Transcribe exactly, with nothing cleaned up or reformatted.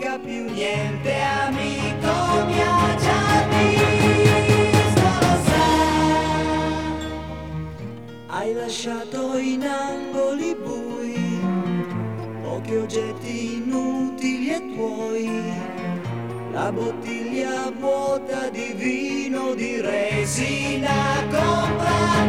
significa più niente, amico, mi ha già visto, lo sai. Hai lasciato in angoli bui pochi oggetti inutili e tuoi, la bottiglia vuota di vino di resina comprata